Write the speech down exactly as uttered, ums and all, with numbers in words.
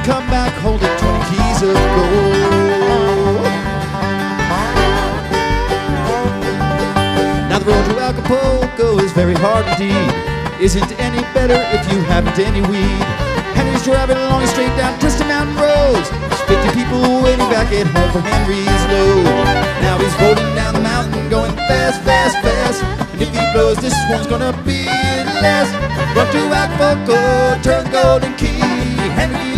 come back holding twenty keys of gold. Now the road to Acapulco is very hard indeed. Isn't any better if you haven't any weed. Henry's driving along a straight down twisted mountain roads. There's fifty people waiting back at home for Henry's load. Now he's rolling down the mountain going fast, fast, fast. And if he blows, this one's gonna be last. Run to Acapulco, turn the golden key. Henry